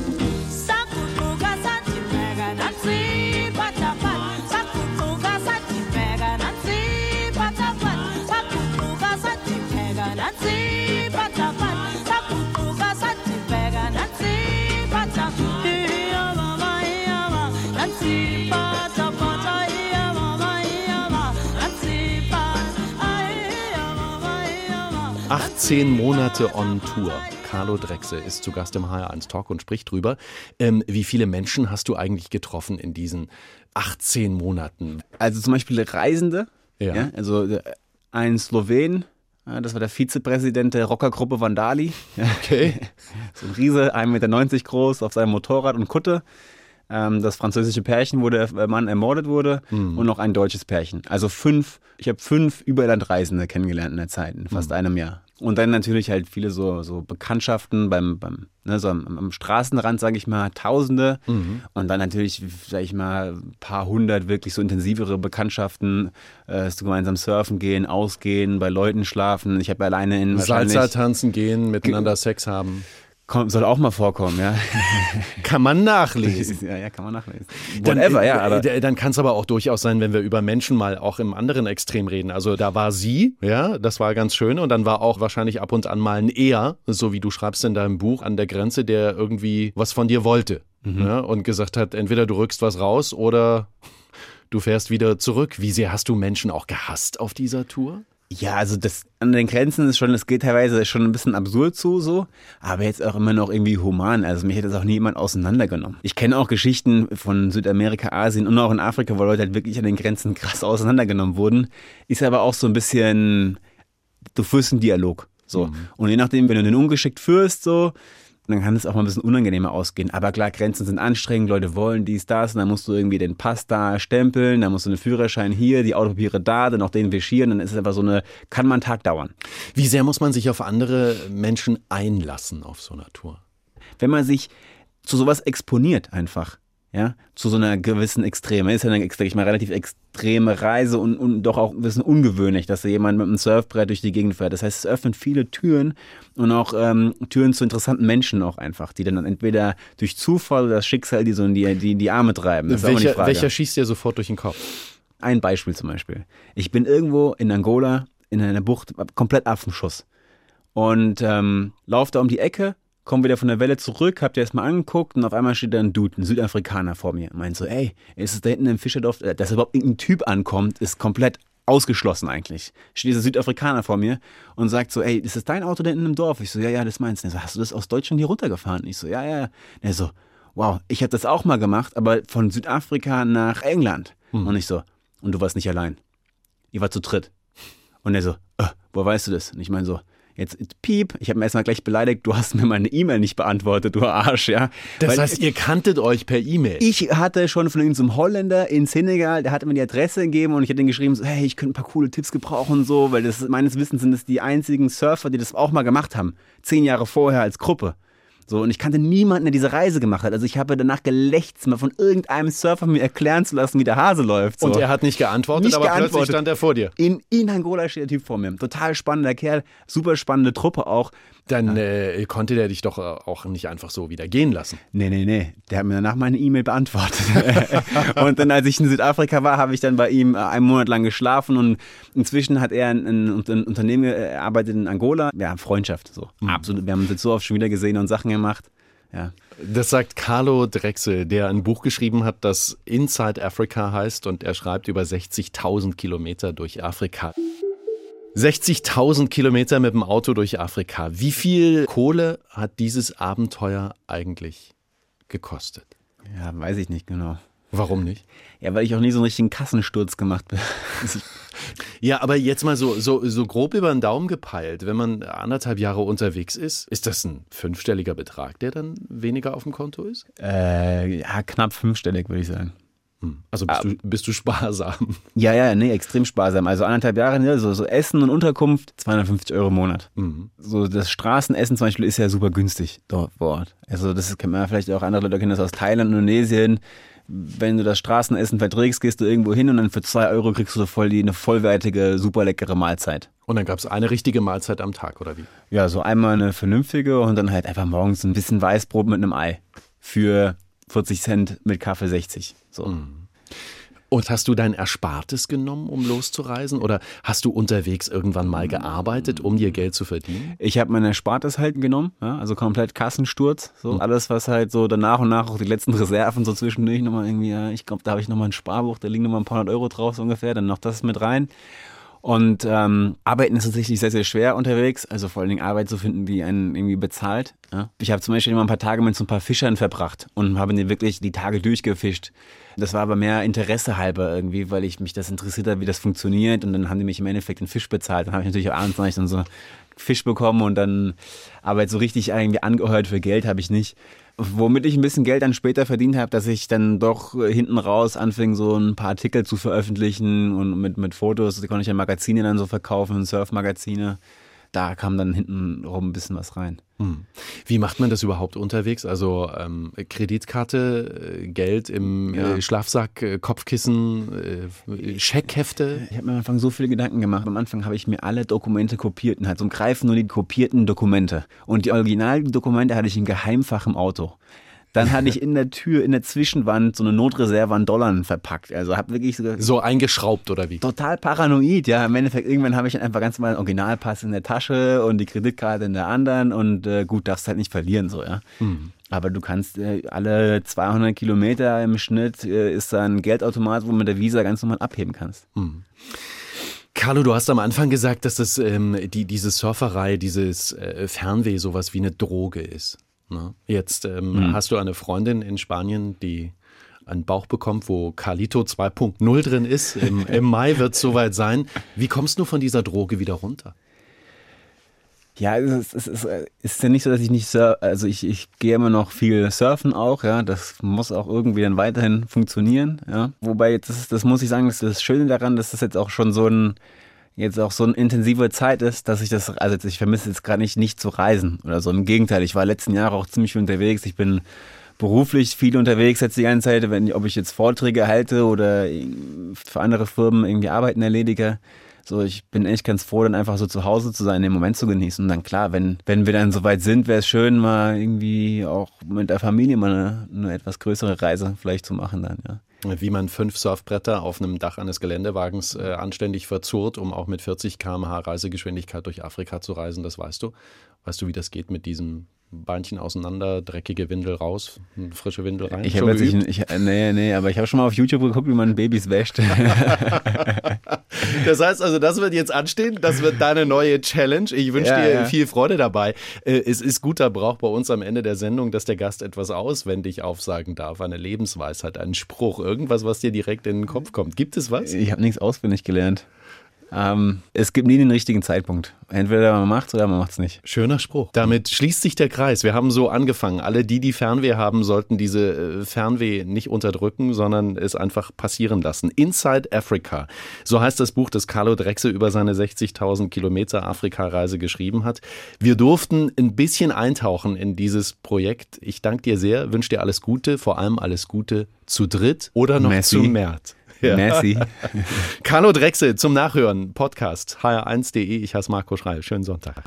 Ja. 18 Monate on Tour. Carlo Drechsel ist zu Gast im HR1 Talk und spricht drüber. Wie viele Menschen hast du eigentlich getroffen in diesen 18 Monaten? Also zum Beispiel Reisende, ja, also ein Slowen, das war der Vizepräsident der Rockergruppe Vandali. Okay. So ein Riese, 1,90 Meter groß, auf seinem Motorrad und Kutte. Das französische Pärchen, wo der Mann ermordet wurde und noch ein deutsches Pärchen. Also ich habe 5 Überlandreisende kennengelernt in der Zeit, in fast einem Jahr. Und dann natürlich halt viele so Bekanntschaften so am Straßenrand, sage ich mal, Tausende. Und dann natürlich, sage ich mal, ein paar hundert wirklich so intensivere Bekanntschaften, so gemeinsam surfen gehen, ausgehen, bei Leuten schlafen. Ich habe alleine in Salsa tanzen gehen, miteinander Sex haben. Soll auch mal vorkommen, ja. Kann man nachlesen. Ja, kann man nachlesen. Dann kann es aber auch durchaus sein, wenn wir über Menschen mal auch im anderen Extrem reden. Also da war sie, ja, das war ganz schön. Und dann war auch wahrscheinlich ab und an mal ein Er, so wie du schreibst in deinem Buch, an der Grenze, der irgendwie was von dir wollte. Ja, und gesagt hat, entweder du rückst was raus oder du fährst wieder zurück. Wie sehr hast du Menschen auch gehasst auf dieser Tour? Ja, also das an den Grenzen ist schon, das geht teilweise schon ein bisschen absurd so, aber jetzt auch immer noch irgendwie human. Also mich hätte das auch nie jemand auseinandergenommen. Ich kenne auch Geschichten von Südamerika, Asien und auch in Afrika, wo Leute halt wirklich an den Grenzen krass auseinandergenommen wurden. Ist aber auch so ein bisschen, du führst einen Dialog. So. Und je nachdem, wenn du den ungeschickt führst, so, dann kann es auch mal ein bisschen unangenehmer ausgehen. Aber klar, Grenzen sind anstrengend, Leute wollen dies, das, und dann musst du irgendwie den Pass da stempeln, dann musst du einen Führerschein hier, die Autopapiere da, dann auch den wischieren, dann ist es einfach so kann mal einen Tag dauern. Wie sehr muss man sich auf andere Menschen einlassen auf so einer Tour? Wenn man sich zu sowas exponiert einfach, ja, zu so einer gewissen Extreme. Ist ja eine, ich meine, relativ extreme Reise und doch auch ein bisschen ungewöhnlich, dass da jemand mit einem Surfbrett durch die Gegend fährt. Das heißt, es öffnet viele Türen und auch Türen zu interessanten Menschen auch einfach, die dann entweder durch Zufall oder das Schicksal die so in die Arme treiben. Das ist auch mal die Frage. Welcher schießt dir sofort durch den Kopf? Ein Beispiel zum Beispiel. Ich bin irgendwo in Angola in einer Bucht, komplett Affenschuss und laufe da um die Ecke, komm wieder von der Welle zurück, hab dir erstmal angeguckt und auf einmal steht da ein Dude, ein Südafrikaner vor mir. Meint so, ey, ist es da hinten im Fischerdorf, dass überhaupt irgendein Typ ankommt, ist komplett ausgeschlossen eigentlich. Steht dieser Südafrikaner vor mir und sagt so, ey, ist das dein Auto da hinten im Dorf? Ich so, ja, das meinst du. Er so, hast du das aus Deutschland hier runtergefahren? Ich so, ja. Er so, wow, ich habe das auch mal gemacht, aber von Südafrika nach England. Und ich so, und du warst nicht allein. Ihr wart zu dritt. Und er so, woher weißt du das? Und ich meine so, jetzt piep, ich habe mir erstmal gleich beleidigt, du hast mir meine E-Mail nicht beantwortet, du Arsch, ja. Das heißt, ihr kanntet euch per E-Mail? Ich hatte schon von irgendeinem Holländer in Senegal, der hatte mir die Adresse gegeben und ich hatte ihm geschrieben, so, hey, ich könnte ein paar coole Tipps gebrauchen und so, weil das meines Wissens sind das die einzigen Surfer, die das auch mal gemacht haben, 10 Jahre vorher als Gruppe. So, und ich kannte niemanden, der diese Reise gemacht hat. Also ich habe danach gelächzt, mal von irgendeinem Surfer mir erklären zu lassen, wie der Hase läuft. So. Und er hat nicht geantwortet, aber plötzlich stand er vor dir. In Angola steht der Typ vor mir. Total spannender Kerl, super spannende Truppe auch. Dann konnte der dich doch auch nicht einfach so wieder gehen lassen. Nee. Der hat mir danach meine E-Mail beantwortet. Und dann, als ich in Südafrika war, habe ich dann bei ihm einen Monat lang geschlafen und inzwischen hat er ein Unternehmen gearbeitet in Angola. Ja, Freundschaft, so. Absolut. Wir haben uns jetzt so oft schon wieder gesehen und Sachen gemacht. Ja. Das sagt Carlo Drechsel, der ein Buch geschrieben hat, das Inside Africa heißt und er schreibt über 60.000 Kilometer durch Afrika. 60.000 Kilometer mit dem Auto durch Afrika. Wie viel Kohle hat dieses Abenteuer eigentlich gekostet? Ja, weiß ich nicht genau. Warum nicht? Ja, weil ich auch nie so einen richtigen Kassensturz gemacht bin. Ja, aber jetzt mal so grob über den Daumen gepeilt, wenn man 1,5 Jahre unterwegs ist das ein 5-stelliger Betrag, der dann weniger auf dem Konto ist? Ja, knapp 5-stellig, würde ich sagen. Also bist du sparsam? Ja, nee, extrem sparsam. Also 1,5 Jahre, ne, so Essen und Unterkunft, 250 € im Monat. So das Straßenessen zum Beispiel ist ja super günstig dort vor Ort. Also das kennt man vielleicht auch, andere Leute kennen das aus Thailand, Indonesien. Wenn du das Straßenessen verträgst, gehst du irgendwo hin und dann für 2 € kriegst du eine vollwertige, super leckere Mahlzeit. Und dann gab es eine richtige Mahlzeit am Tag, oder wie? Ja, so einmal eine vernünftige und dann halt einfach morgens ein bisschen Weißbrot mit einem Ei für 40 Cent mit Kaffee 60. So. Und hast du dein Erspartes genommen, um loszureisen? Oder hast du unterwegs irgendwann mal gearbeitet, um dir Geld zu verdienen? Ich habe mein Erspartes halt genommen, ja, also komplett Kassensturz. So. Alles, was halt so dann nach und nach auch die letzten Reserven so zwischendurch nochmal irgendwie, ja, ich glaube, da habe ich nochmal ein Sparbuch, da liegen nochmal ein paar 100 € drauf so ungefähr, dann noch das mit rein. Und Arbeiten ist tatsächlich sehr, sehr schwer unterwegs, also vor allen Dingen Arbeit zu finden, die einen irgendwie bezahlt. Ja. Ich habe zum Beispiel immer ein paar Tage mit so ein paar Fischern verbracht und habe die wirklich die Tage durchgefischt. Das war aber mehr Interesse halber irgendwie, weil ich mich das interessiert habe, wie das funktioniert und dann haben die mich im Endeffekt den Fisch bezahlt. Dann habe ich natürlich auch abends dann so Fisch bekommen und dann, aber so richtig irgendwie angehört für Geld habe ich nicht. Womit ich ein bisschen Geld dann später verdient habe, dass ich dann doch hinten raus anfing, so ein paar Artikel zu veröffentlichen und mit Fotos, die konnte ich ja Magazine dann so verkaufen, Surfmagazine. Da kam dann hinten rum ein bisschen was rein. Wie macht man das überhaupt unterwegs? Also Kreditkarte, Geld im Schlafsack, Kopfkissen, Scheckhefte? Ich habe mir am Anfang so viele Gedanken gemacht. Am Anfang habe ich mir alle Dokumente kopiert und halt so greifen nur die kopierten Dokumente. Und die Originaldokumente hatte ich im Geheimfach im Auto. Dann hatte ich in der Tür, in der Zwischenwand so eine Notreserve an Dollar verpackt. Also habe wirklich so eingeschraubt oder wie? Total paranoid, ja. Im Endeffekt, irgendwann habe ich dann einfach ganz normal einen Originalpass in der Tasche und die Kreditkarte in der anderen und gut, darfst halt nicht verlieren, so, ja. Aber du kannst alle 200 Kilometer im Schnitt ist da ein Geldautomat, wo du mit der Visa ganz normal abheben kannst. Carlo, du hast am Anfang gesagt, dass das diese Surferei, dieses Fernweh sowas wie eine Droge ist. Jetzt hast du eine Freundin in Spanien, die einen Bauch bekommt, wo Carlito 2.0 drin ist. Im Mai wird es soweit sein. Wie kommst du von dieser Droge wieder runter? Ja, es ist ja nicht so, dass ich nicht surfe. Also ich gehe immer noch viel surfen auch, ja. Das muss auch irgendwie dann weiterhin funktionieren, ja. Wobei, das muss ich sagen, das ist das Schöne daran, dass das jetzt auch schon so eine intensive Zeit ist, dass ich vermisse jetzt gerade nicht zu reisen oder so. Im Gegenteil, ich war letzten Jahre auch ziemlich viel unterwegs. Ich bin beruflich viel unterwegs jetzt die ganze Zeit, ob ich jetzt Vorträge halte oder für andere Firmen irgendwie Arbeiten erledige. So, ich bin echt ganz froh, dann einfach so zu Hause zu sein, den Moment zu genießen. Und dann klar, wenn wir dann soweit sind, wäre es schön, mal irgendwie auch mit der Familie mal eine etwas größere Reise vielleicht zu machen dann, ja. Wie man 5 Surfbretter auf einem Dach eines Geländewagens anständig verzurrt, um auch mit 40 km/h Reisegeschwindigkeit durch Afrika zu reisen, das weißt du. Weißt du, wie das geht mit diesem Beinchen auseinander, dreckige Windel raus, frische Windel rein? Nee, aber ich habe schon mal auf YouTube geguckt, wie man Babys wäscht. Das heißt also, das wird jetzt anstehen, das wird deine neue Challenge. Ich wünsche dir viel Freude dabei. Es ist guter Brauch bei uns am Ende der Sendung, dass der Gast etwas auswendig aufsagen darf, eine Lebensweisheit, einen Spruch, irgendwas, was dir direkt in den Kopf kommt. Gibt es was? Ich habe nichts auswendig gelernt. Es gibt nie den richtigen Zeitpunkt. Entweder man macht's oder man macht's nicht. Schöner Spruch. Damit schließt sich der Kreis. Wir haben so angefangen. Alle, die Fernweh haben, sollten diese Fernweh nicht unterdrücken, sondern es einfach passieren lassen. Inside Africa. So heißt das Buch, das Carlo Drechsel über seine 60.000 Kilometer Afrika-Reise geschrieben hat. Wir durften ein bisschen eintauchen in dieses Projekt. Ich danke dir sehr, wünsche dir alles Gute, vor allem alles Gute zu dritt oder noch Merci. zu Mert. Ja. Merci. Carlo Drechsel zum Nachhören, Podcast, hr1.de. Ich heiße Marco Schreil. Schönen Sonntag.